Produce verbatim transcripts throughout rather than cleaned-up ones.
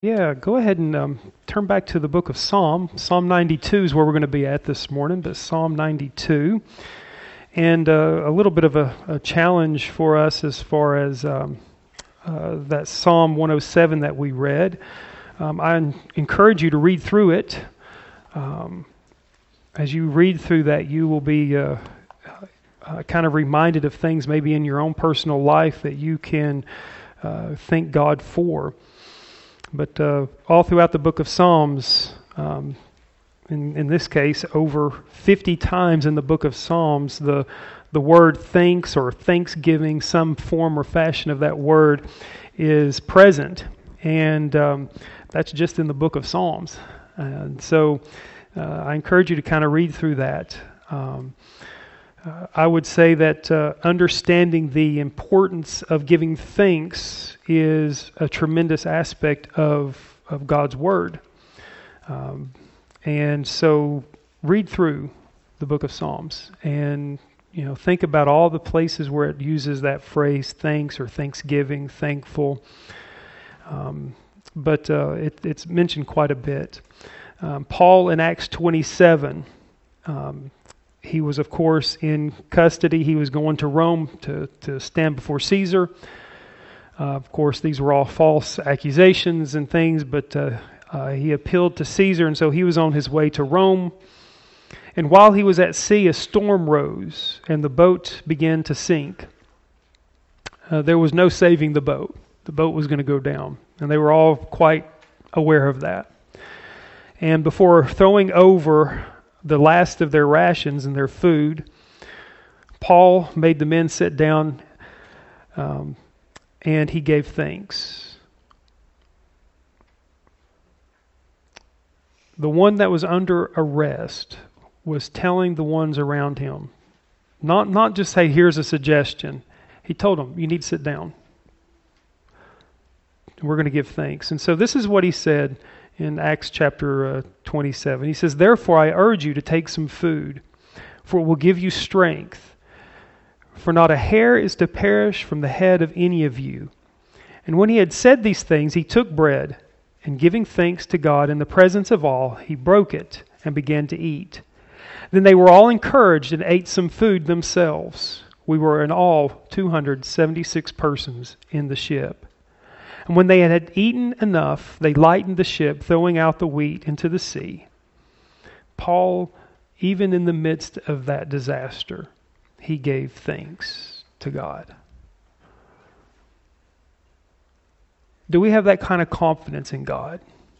Yeah, go ahead and um, turn back to the book of Psalm. Psalm ninety-two is where we're going to be at this morning, but Psalm ninety-two. And uh, a little bit of a, a challenge for us as far as um, uh, that Psalm one oh seven that we read. Um, I en- encourage you to read through it. Um, as you read through that, you will be uh, uh, kind of reminded of things maybe in your own personal life that you can uh, thank God for. But uh, all throughout the book of Psalms, um, in, in this case, over fifty times in the book of Psalms, the the word thanks or thanksgiving, some form or fashion of that word, is present. And um, that's just in the book of Psalms. And so uh, I encourage you to kind of read through that. Um, Uh, I would say that uh, understanding the importance of giving thanks is a tremendous aspect of, of God's Word. Um, and so read through the book of Psalms and, you know, think about all the places where it uses that phrase, thanks or thanksgiving, thankful. Um, but uh, it, it's mentioned quite a bit. Um, Paul in Acts twenty-seven, um, he was, of course, in custody. He was going to Rome to, to stand before Caesar. Uh, of course, these were all false accusations and things, but uh, uh, he appealed to Caesar, and so he was on his way to Rome. And while he was at sea, a storm rose, and the boat began to sink. Uh, there was no saving the boat. The boat was going to go down, and they were all quite aware of that. And before throwing over the last of their rations and their food, Paul made the men sit down um, and he gave thanks. The one that was under arrest was telling the ones around him, not, not just say, here's a suggestion. He told them, you need to sit down. We're going to give thanks. And so this is what he said in Acts chapter uh, twenty-seven. He says, therefore I urge you to take some food, for it will give you strength. For not a hair is to perish from the head of any of you. And when he had said these things, he took bread, and giving thanks to God in the presence of all, he broke it and began to eat. Then they were all encouraged and ate some food themselves. We were in all two hundred seventy-six persons in the ship. And when they had eaten enough, they lightened the ship, throwing out the wheat into the sea. Paul, even in the midst of that disaster, he gave thanks to God. Do we have that kind of confidence in God?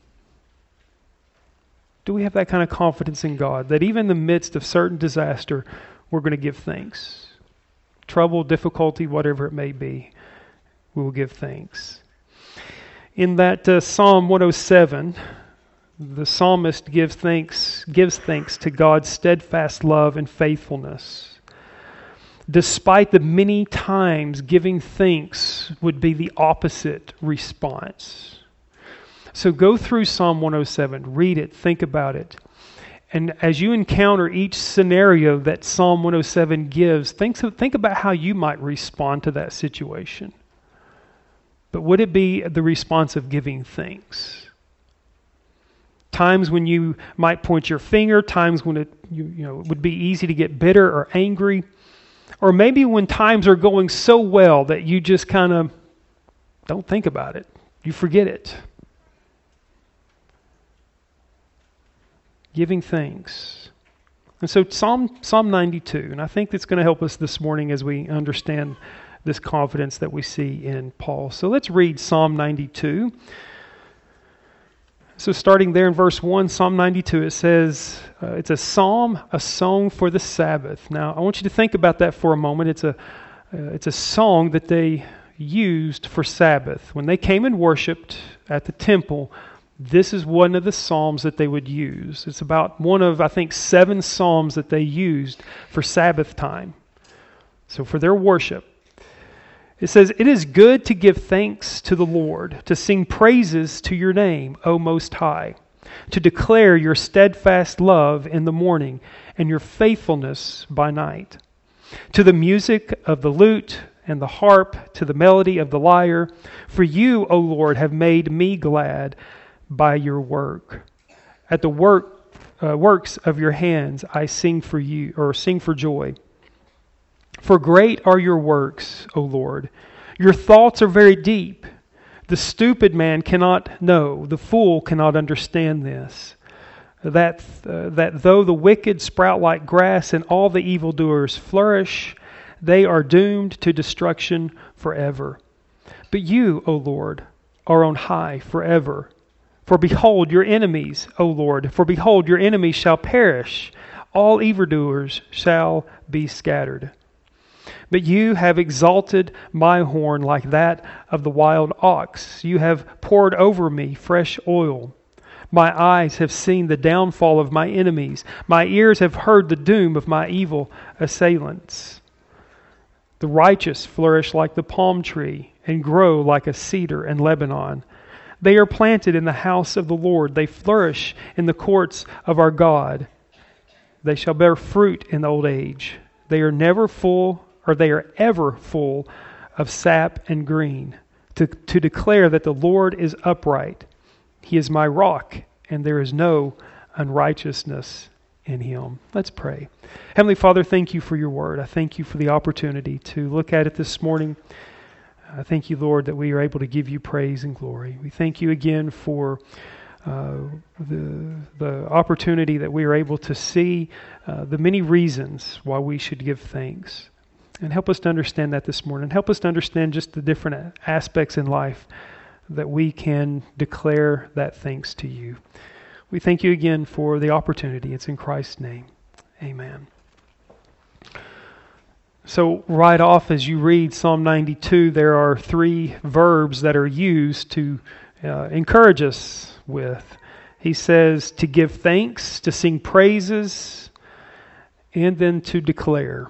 Do we have that kind of confidence in God that even in the midst of certain disaster, we're going to give thanks? Trouble, difficulty, whatever it may be, we will give thanks. In that uh, Psalm one oh seven, the psalmist gives thanks, gives thanks to God's steadfast love and faithfulness. Despite the many times giving thanks would be the opposite response. So go through Psalm one oh seven, read it, think about it. And as you encounter each scenario that Psalm one oh seven gives, think, think about how you might respond to that situation. But would it be the response of giving thanks? Times when you might point your finger, times when it you, you know it would be easy to get bitter or angry, or maybe when times are going so well that you just kind of don't think about it. You forget it. Giving thanks. And so Psalm Psalm ninety-two, and I think that's going to help us this morning as we understand this confidence that we see in Paul. So let's read Psalm ninety-two. So starting there in verse one, Psalm ninety-two, it says, uh, it's a psalm, a song for the Sabbath. Now, I want you to think about that for a moment. It's a, uh, it's a song that they used for Sabbath. When they came and worshiped at the temple, this is one of the psalms that they would use. It's about one of, I think, seven psalms that they used for Sabbath time. So for their worship. It says, it is good to give thanks to the Lord, to sing praises to your name, O Most High, to declare your steadfast love in the morning and your faithfulness by night, to the music of the lute and the harp to the melody of the lyre. For you, O Lord, have made me glad by your work. At the work uh, works of your hands I sing for you, or sing for joy. For great are your works, O Lord. Your thoughts are very deep. The stupid man cannot know, the fool cannot understand this. That, uh, that though the wicked sprout like grass and all the evildoers flourish, they are doomed to destruction forever. But you, O Lord, are on high forever. For behold your enemies, O Lord, for behold your enemies shall perish. All evildoers shall be scattered. But you have exalted my horn like that of the wild ox. You have poured over me fresh oil. My eyes have seen the downfall of my enemies. My ears have heard the doom of my evil assailants. The righteous flourish like the palm tree and grow like a cedar in Lebanon. They are planted in the house of the Lord. They flourish in the courts of our God. They shall bear fruit in old age. They are never full, or they are ever full of sap and green, to, to declare that the Lord is upright. He is my rock, and there is no unrighteousness in him. Let's pray. Heavenly Father, thank you for your word. I thank you for the opportunity to look at it this morning. I thank you, Lord, that we are able to give you praise and glory. We thank you again for uh, the, the opportunity that we are able to see uh, the many reasons why we should give thanks. And help us to understand that this morning. Help us to understand just the different aspects in life that we can declare that thanks to you. We thank you again for the opportunity. It's in Christ's name. Amen. So right off as you read Psalm ninety-two, there are three verbs that are used to uh, encourage us with. He says to give thanks, to sing praises, and then to declare.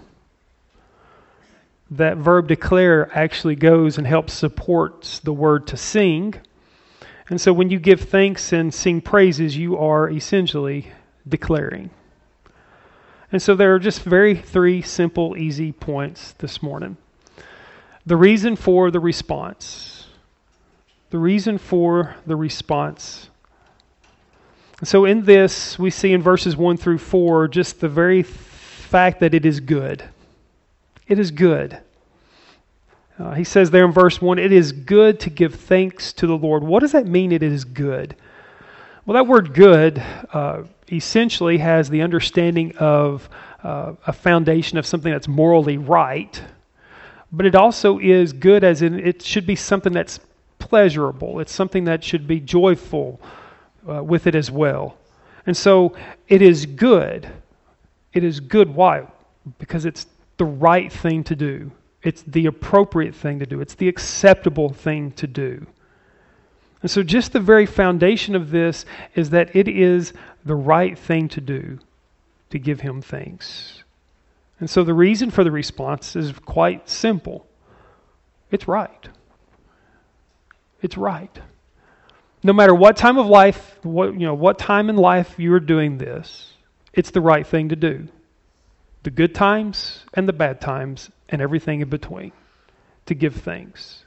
That verb declare actually goes and helps support the word to sing. And so when you give thanks and sing praises, you are essentially declaring. And so there are just very three simple, easy points this morning. The reason for the response. The reason for the response. So in this, we see in verses one through four, just the very fact that it is good. It is good. Uh, he says there in verse one, it is good to give thanks to the Lord. What does that mean, it is good? Well, that word good uh, essentially has the understanding of uh, a foundation of something that's morally right, but it also is good as in it should be something that's pleasurable. It's something that should be joyful uh, with it as well. And so it is good. It is good. Why? Because it's the right thing to do. It's the appropriate thing to do. It's the acceptable thing to do. And so just the very foundation of this is that it is the right thing to do to give him thanks. And so the reason for the response is quite simple. It's right. It's right. No matter what time of life, what you know, what time in life you're doing this, it's the right thing to do. The good times and the bad times and everything in between, to give thanks.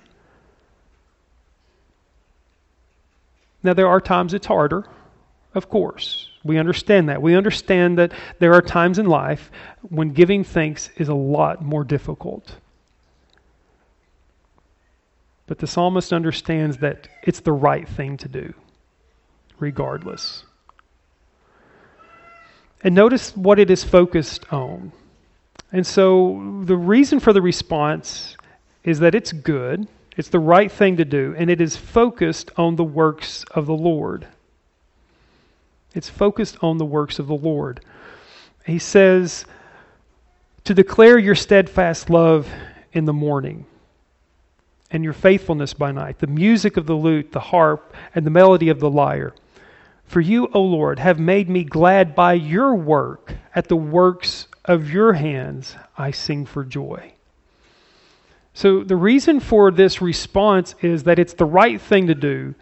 Now there are times it's harder, of course. We understand that. We understand that there are times in life when giving thanks is a lot more difficult. But the psalmist understands that it's the right thing to do, regardless. And notice what it is focused on. And so the reason for the response is that it's good, it's the right thing to do, and it is focused on the works of the Lord. It's focused on the works of the Lord. He says, to declare your steadfast love in the morning and your faithfulness by night, the music of the lute, the harp, and the melody of the lyre. For you, O Lord, have made me glad by your work. At the works of your hands I sing for joy. So the reason for this response is that it's the right thing to do,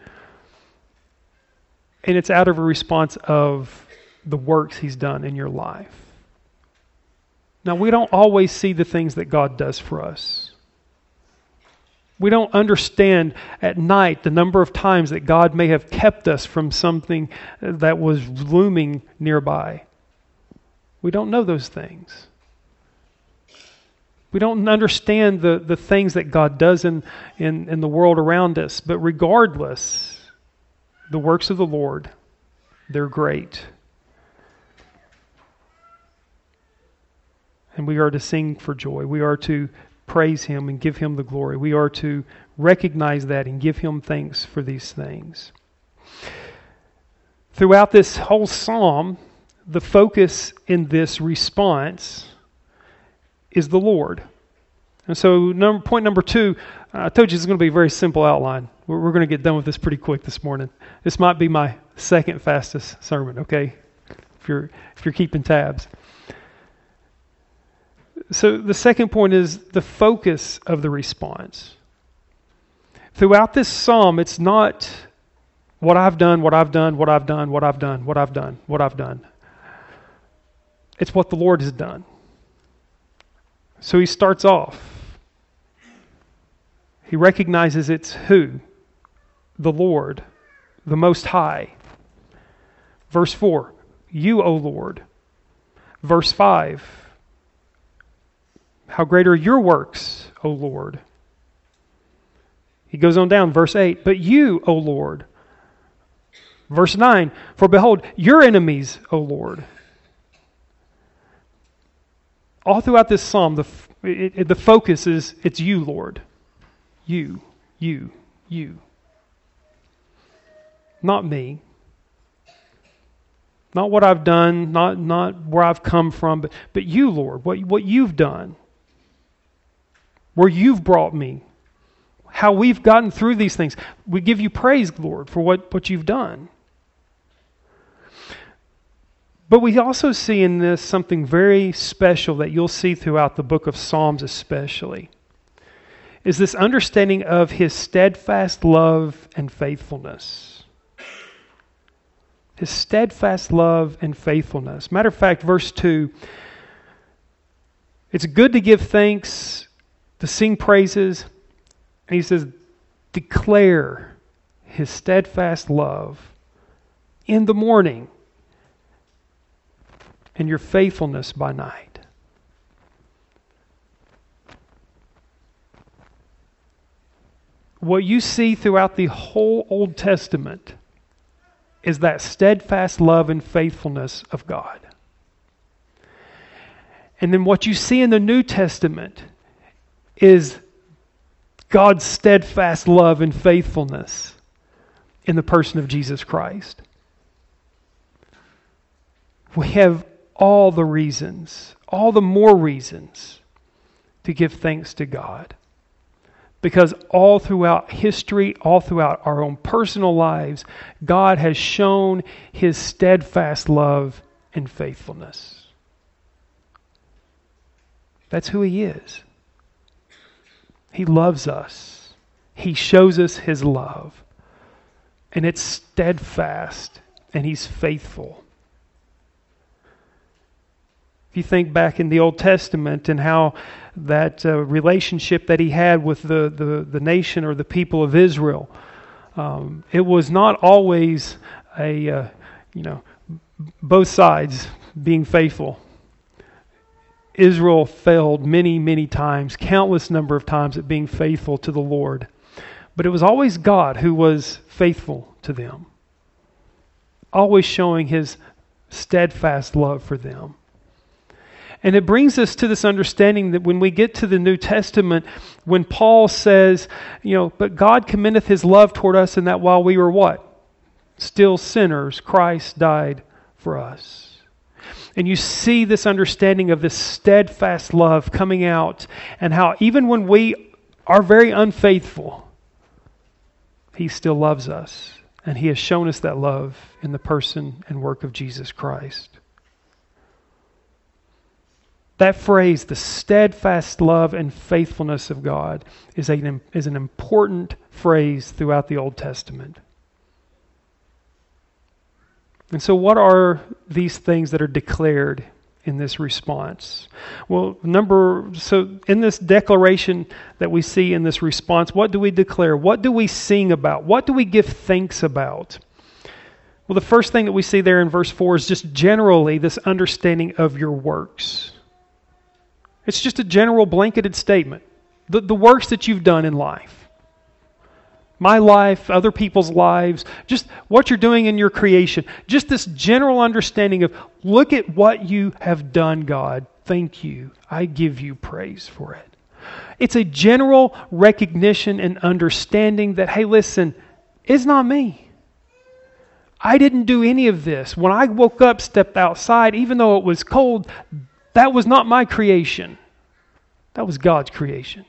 and it's out of a response of the works he's done in your life. Now, we don't always see the things that God does for us. We don't understand at night the number of times that God may have kept us from something that was looming nearby. We don't know those things. We don't understand the, the things that God does in, in, in the world around us. But regardless, the works of the Lord, they're great. And we are to sing for joy. We are to praise Him and give Him the glory. We are to recognize that and give Him thanks for these things. Throughout this whole psalm, the focus in this response is the Lord. And so number, point number two, I told you it's going to be a very simple outline. We're, we're going to get done with this pretty quick this morning. This might be my second fastest sermon, okay? If you're, if you're keeping tabs. So the second point is the focus of the response. Throughout this psalm, it's not what I've done, what I've done, what I've done, what I've done, what I've done, what I've done. It's what the Lord has done. So he starts off. He recognizes it's who? The Lord, the Most High. Verse four, you, O Lord. Verse five, how great are your works, O Lord. He goes on down, verse eight, but you, O Lord. Verse nine, for behold, your enemies, O Lord. All throughout this psalm, the it, it, the focus is, it's you, Lord. You, you, you. Not me. Not what I've done, not, not where I've come from, but, but you, Lord, what, what you've done. Where you've brought me. How we've gotten through these things. We give you praise, Lord, for what, what you've done. But we also see in this something very special that you'll see throughout the book of Psalms especially, is this understanding of His steadfast love and faithfulness. His steadfast love and faithfulness. Matter of fact, verse two, it's good to give thanks, to sing praises, and he says, declare His steadfast love in the morning, and your faithfulness by night. What you see throughout the whole Old Testament is that steadfast love and faithfulness of God. And then what you see in the New Testament is God's steadfast love and faithfulness in the person of Jesus Christ. We have all the reasons, all the more reasons to give thanks to God. Because all throughout history, all throughout our own personal lives, God has shown His steadfast love and faithfulness. That's who He is. He loves us. He shows us His love. And it's steadfast, and He's faithful. If you think back in the Old Testament and how that uh, relationship that He had with the, the, the nation or the people of Israel, um, it was not always a, uh, you know, both sides being faithful. Israel failed many, many times, countless number of times at being faithful to the Lord. But it was always God who was faithful to them, always showing His steadfast love for them. And it brings us to this understanding that when we get to the New Testament, when Paul says, you know, but God commendeth His love toward us in that while we were what? Still sinners, Christ died for us. And you see this understanding of this steadfast love coming out, and how even when we are very unfaithful, He still loves us. And He has shown us that love in the person and work of Jesus Christ. That phrase, the steadfast love and faithfulness of God, is, a, is an important phrase throughout the Old Testament. And so what are these things that are declared in this response? Well, number so in this declaration that we see in this response, what do we declare? What do we sing about? What do we give thanks about? Well, the first thing that we see there in verse four is just generally this understanding of your works. It's just a general blanketed statement. The, the works that you've done in life. My life, other people's lives, just what you're doing in your creation. Just this general understanding of, look at what you have done, God. Thank you. I give you praise for it. It's a general recognition and understanding that, hey, listen, it's not me. I didn't do any of this. When I woke up, stepped outside, even though it was cold, that was not my creation. That was God's creation.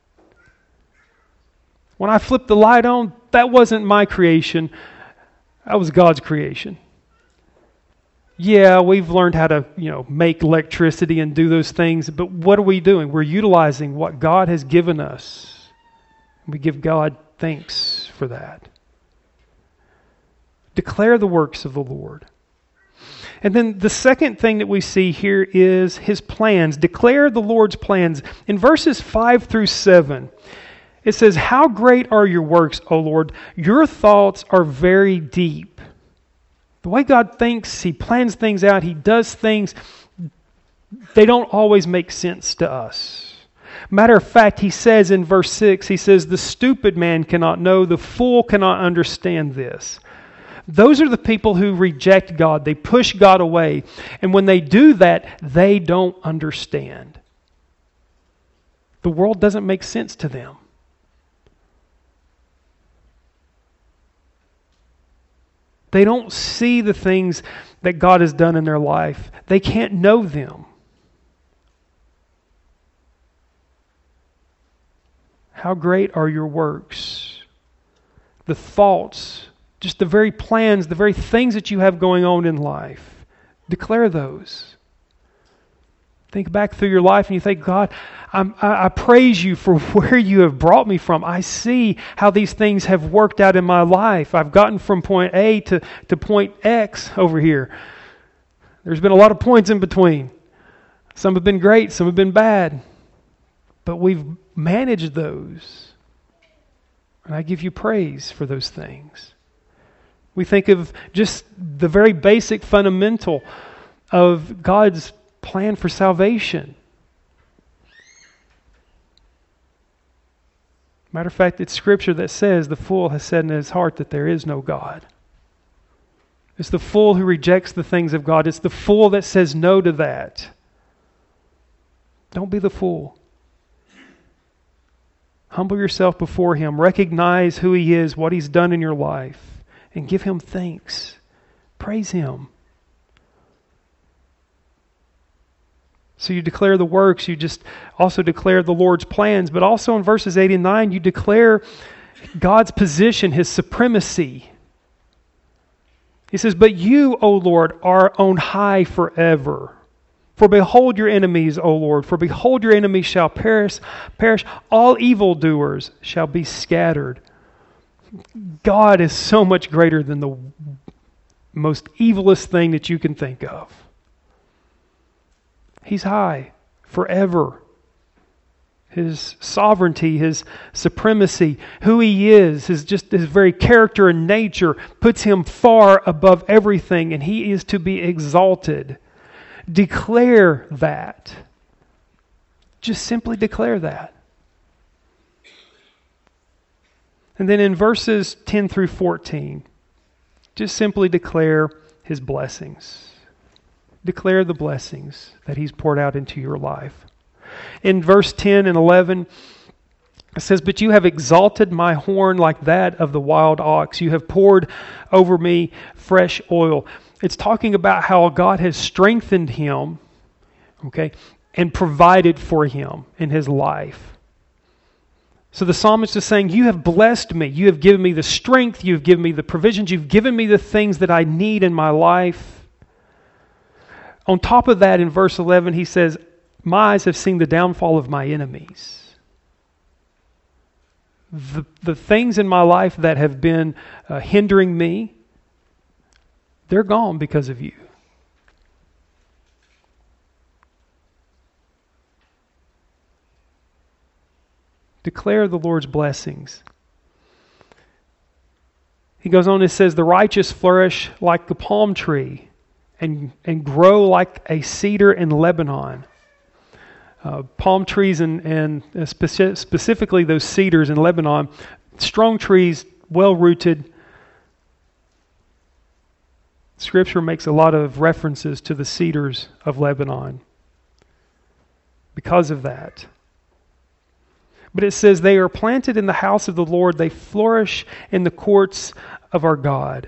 When I flipped the light on, that wasn't my creation. That was God's creation. Yeah, we've learned how to, you know, make electricity and do those things, but what are we doing? We're utilizing what God has given us. We give God thanks for that. Declare the works of the Lord. And then the second thing that we see here is His plans. Declare the Lord's plans. In verses five through seven, it says, how great are your works, O Lord? Your thoughts are very deep. The way God thinks, He plans things out, He does things, they don't always make sense to us. Matter of fact, He says in verse six, He says, the stupid man cannot know, the fool cannot understand this. Those are the people who reject God. They push God away. And when they do that, they don't understand. The world doesn't make sense to them. They don't see the things that God has done in their life. They can't know them. How great are your works? The thoughts, just the very plans, the very things that you have going on in life. Declare those. Think back through your life and you think, God, I'm, I, I praise you for where you have brought me from. I see how these things have worked out in my life. I've gotten from point A to, to point X over here. There's been a lot of points in between. Some have been great, some have been bad. But we've managed those. And I give you praise for those things. We think of just the very basic fundamental of God's plan for salvation. Matter of fact, it's Scripture that says the fool has said in his heart that there is no God. It's the fool who rejects the things of God. It's the fool that says no to that. Don't be the fool. Humble yourself before Him. Recognize who He is, what He's done in your life, and give Him thanks. Praise Him. So you declare the works, you just also declare the Lord's plans, but also in verses eight and nine, you declare God's position, His supremacy. He says, but you, O Lord, are on high forever. For behold your enemies, O Lord, for behold your enemies shall perish, perish. All evildoers shall be scattered. God is so much greater than the most evilest thing that you can think of. He's high forever. His sovereignty, His supremacy, who He is, His just His very character and nature puts Him far above everything, and He is to be exalted. Declare that. Just simply declare that. And then in verses ten through fourteen, just simply declare His blessings. Declare the blessings that He's poured out into your life. In verse ten and eleven, it says, but you have exalted my horn like that of the wild ox. You have poured over me fresh oil. It's talking about how God has strengthened him, okay, and provided for him in his life. So the psalmist is saying, you have blessed me. You have given me the strength. You've given me the provisions. You've given me the things that I need in my life. On top of that, in verse eleven, he says, my eyes have seen the downfall of my enemies. The, the things in my life that have been uh, hindering me, they're gone because of you. Declare the Lord's blessings. He goes on and says, the righteous flourish like the palm tree and, and grow like a cedar in Lebanon. Uh, palm trees and, and speci- specifically those cedars in Lebanon, strong trees, well-rooted. Scripture makes a lot of references to the cedars of Lebanon because of that. But it says, they are planted in the house of the Lord. They flourish in the courts of our God.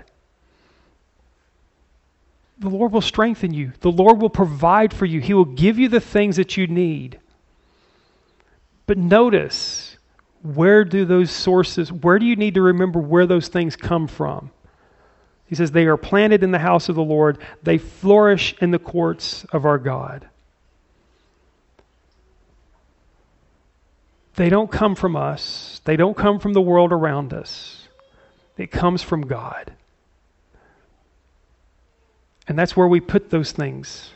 The Lord will strengthen you. The Lord will provide for you. He will give you the things that you need. But notice, where do those sources, where do you need to remember where those things come from? He says, they are planted in the house of the Lord. They flourish in the courts of our God. They don't come from us. They don't come from the world around us. It comes from God. And that's where we put those things.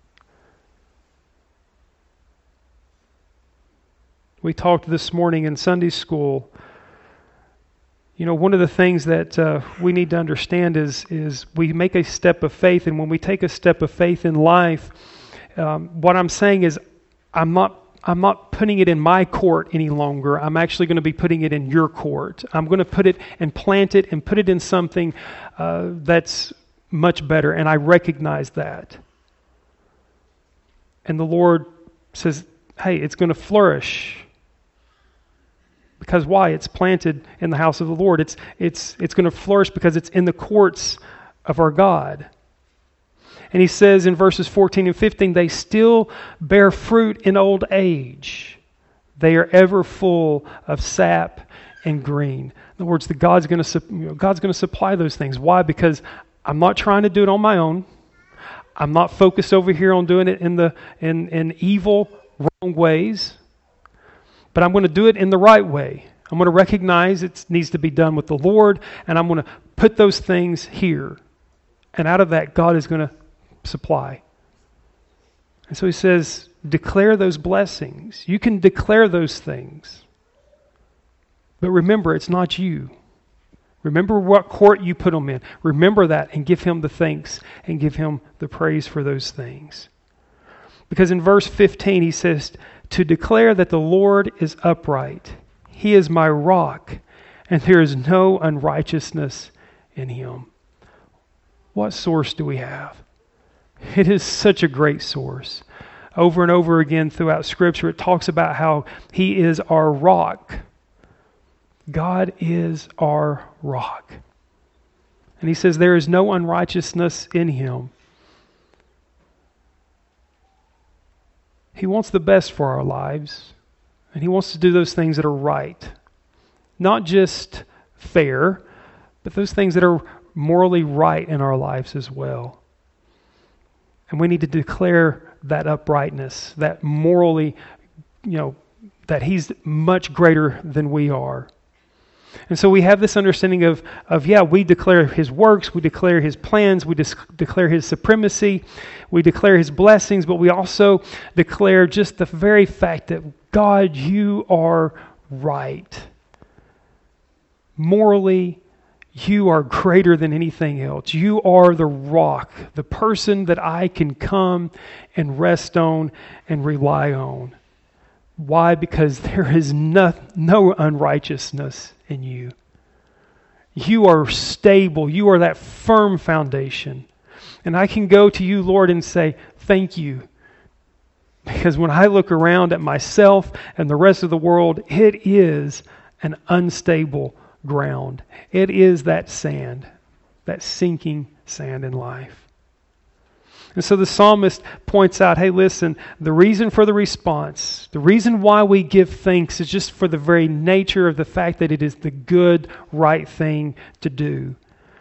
We talked this morning in Sunday school. You know, one of the things that uh, we need to understand is, is we make a step of faith, and when we take a step of faith in life, um, what I'm saying is I'm not I'm not putting it in my court any longer. I'm actually going to be putting it in your court. I'm going to put it and plant it and put it in something uh, that's much better, and I recognize that. And the Lord says, hey, it's going to flourish. Because why? It's planted in the house of the Lord. It's it's it's going to flourish because it's in the courts of our God. And he says in verses fourteen and fifteen, they still bear fruit in old age. They are ever full of sap and green. In other words, the God's going to you know, God's going to supply those things. Why? Because I'm not trying to do it on my own. I'm not focused over here on doing it in the in, in evil, wrong ways. But I'm going to do it in the right way. I'm going to recognize it needs to be done with the Lord, and I'm going to put those things here. And out of that, God is going to supply. And so he says, declare those blessings. You can declare those things. But remember, it's not you. Remember what court you put them in. Remember that and give him the thanks and give him the praise for those things. Because in verse fifteen, he says, to declare that the Lord is upright. He is my rock, and there is no unrighteousness in him. What source do we have? It is such a great source. Over and over again throughout Scripture, it talks about how he is our rock. God is our rock. And he says there is no unrighteousness in him. He wants the best for our lives, and he wants to do those things that are right. Not just fair, but those things that are morally right in our lives as well. And we need to declare that uprightness, that morally, you know, that he's much greater than we are. And so we have this understanding of, of yeah, we declare his works, we declare his plans, we dis- declare his supremacy, we declare his blessings, but we also declare just the very fact that, God, you are right. Morally, you are greater than anything else. You are the rock, the person that I can come and rest on and rely on. Why? Because there is no, no unrighteousness in you. You are stable. You are that firm foundation. And I can go to you, Lord, and say, thank you. Because when I look around at myself and the rest of the world, it is an unstable ground. It is that sand, that sinking sand in life. And so the psalmist points out, hey, listen, the reason for the response, the reason why we give thanks is just for the very nature of the fact that it is the good, right thing to do.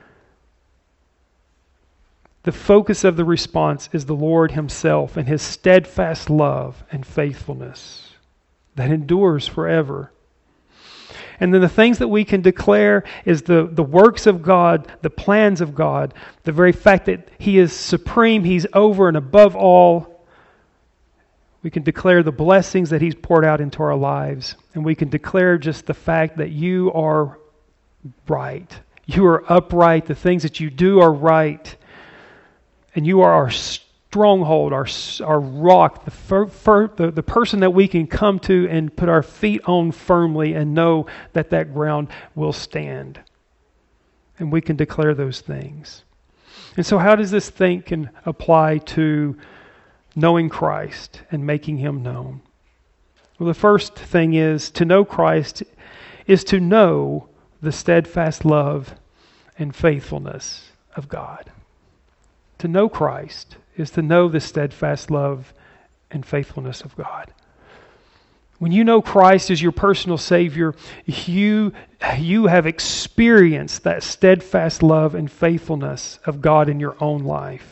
The focus of the response is the Lord himself and his steadfast love and faithfulness that endures forever. And then the things that we can declare is the, the works of God, the plans of God, the very fact that he is supreme, he's over and above all. We We can declare the blessings that He's poured out into our lives. And we can declare just the fact that you are right. You are upright. The things that you do are right. And you are our stronghold, our our rock, the, fir, fir, the, the person that we can come to and put our feet on firmly and know that that ground will stand. And we can declare those things. And so how does this think and apply to knowing Christ and making Him known? Well, the first thing is to know Christ is to know the steadfast love and faithfulness of God. To know Christ is to know the steadfast love and faithfulness of God. When you know Christ as your personal Savior, you, you have experienced that steadfast love and faithfulness of God in your own life.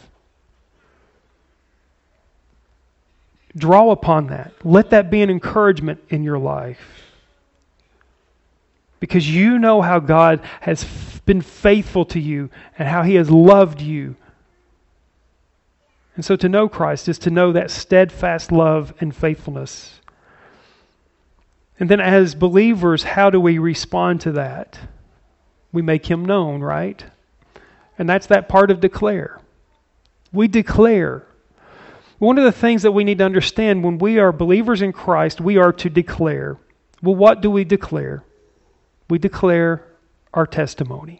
Draw upon that. Let that be an encouragement in your life. Because you know how God has been faithful to you and how He has loved you. And so to know Christ is to know that steadfast love and faithfulness. And then as believers, how do we respond to that? We make Him known, right? And that's that part of declare. We declare. One of the things that we need to understand when we are believers in Christ, we are to declare. Well, what do we declare? We declare our testimony.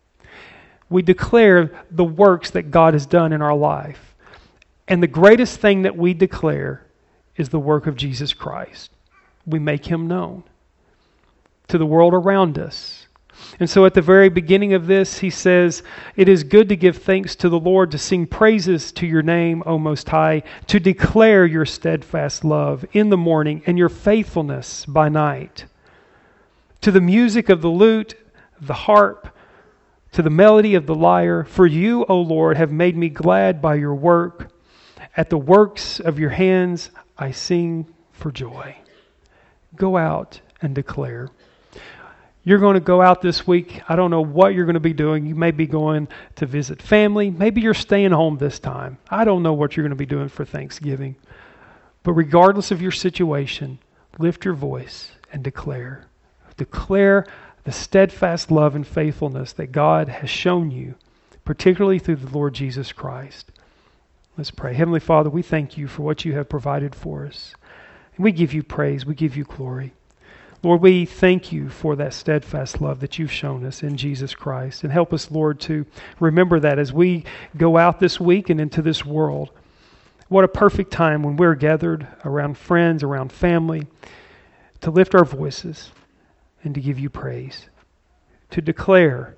We declare the works that God has done in our life. And the greatest thing that we declare is the work of Jesus Christ. We make Him known to the world around us. And so at the very beginning of this, he says, "It is good to give thanks to the Lord, to sing praises to your name, O Most High, to declare your steadfast love in the morning and your faithfulness by night. To the music of the lute, the harp, to the melody of the lyre, for you, O Lord, have made me glad by your work. At the works of your hands I sing for joy." Go out and declare. You're going to go out this week. I don't know what you're going to be doing. You may be going to visit family. Maybe you're staying home this time. I don't know what you're going to be doing for Thanksgiving. But regardless of your situation, lift your voice and declare. Declare the steadfast love and faithfulness that God has shown you, particularly through the Lord Jesus Christ. Let's pray. Heavenly Father, we thank you for what you have provided for us. And we give you praise. We give you glory. Lord, we thank you for that steadfast love that you've shown us in Jesus Christ. And help us, Lord, to remember that as we go out this week and into this world. What a perfect time when we're gathered around friends, around family, to lift our voices and to give you praise, to declare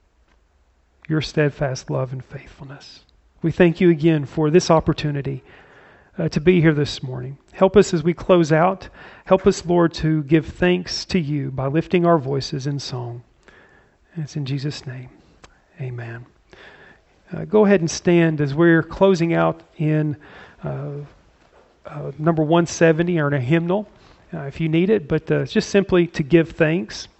your steadfast love and faithfulness. We thank you again for this opportunity uh, to be here this morning. Help us as we close out. Help us, Lord, to give thanks to you by lifting our voices in song. And it's in Jesus' name. Amen. Uh, go ahead and stand as we're closing out in uh, uh, number one seventy or in a hymnal, uh, if you need it. But uh, it's just simply to give thanks.